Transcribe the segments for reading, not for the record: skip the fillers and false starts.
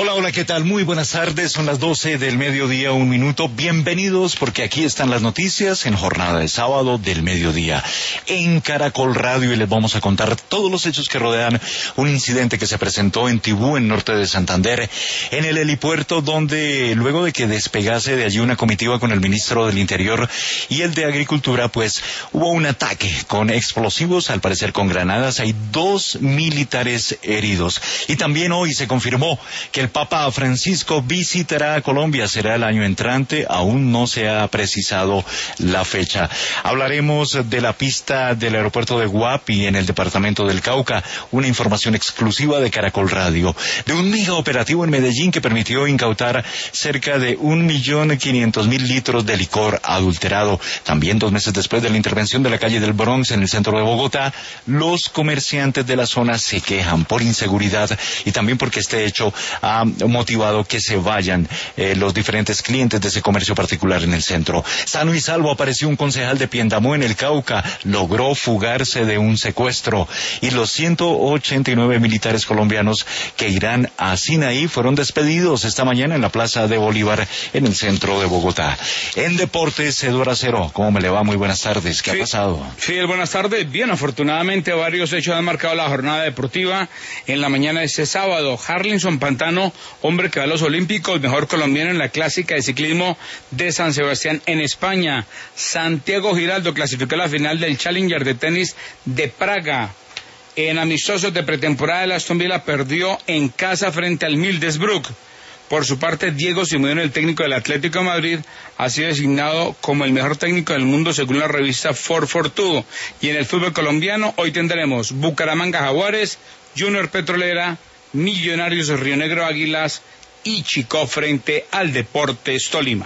Hola, hola, ¿qué tal? Muy buenas tardes, son las 12 del mediodía, 1 minuto. Bienvenidos porque aquí están las noticias en jornada de sábado del mediodía en Caracol Radio y les vamos a contar todos los hechos que rodean un incidente que se presentó en Tibú, en norte de Santander, en el helipuerto donde luego de que despegase de allí una comitiva con el ministro del Interior y el de Agricultura, pues hubo un ataque con explosivos, al parecer con granadas. Hay 2 militares heridos y también hoy se confirmó que el Papa Francisco visitará a Colombia, será el año entrante, aún no se ha precisado la fecha. Hablaremos de la pista del aeropuerto de Guapi en el departamento del Cauca, una información exclusiva de Caracol Radio, de un mega operativo en Medellín que permitió incautar cerca de 1.500.000 litros de licor adulterado. También 2 meses después de la intervención de la calle del Bronx en el centro de Bogotá, los comerciantes de la zona se quejan por inseguridad y también porque este hecho ha motivado que se vayan los diferentes clientes de ese comercio particular en el centro. Sano y salvo apareció un concejal de Piendamó en el Cauca, logró fugarse de un secuestro y los 189 militares colombianos que irán a Sinaí fueron despedidos esta mañana en la Plaza de Bolívar en el centro de Bogotá. En deportes, Eduardo Acero, ¿cómo me le va? Muy buenas tardes, ¿qué ha pasado? Fidel, buenas tardes. Bien, afortunadamente varios hechos han marcado la jornada deportiva en la mañana de este sábado. Harlinson Pantano, hombre que va a los Olímpicos, mejor colombiano en la clásica de ciclismo de San Sebastián en España. Santiago Giraldo clasificó a la final del Challenger de tenis de Praga. En amistosos de pretemporada, el Aston Villa perdió en casa frente al Middlesbrough. Por su parte, Diego Simeone, el técnico del Atlético de Madrid, ha sido designado como el mejor técnico del mundo según la revista 442. Y en el fútbol colombiano, hoy tendremos Bucaramanga Jaguares, Junior Petrolera, Millonarios Río Negro Águilas y Chico frente al Deportes Tolima.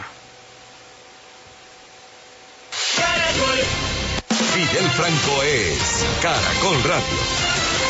Fidel Franco es Caracol Radio.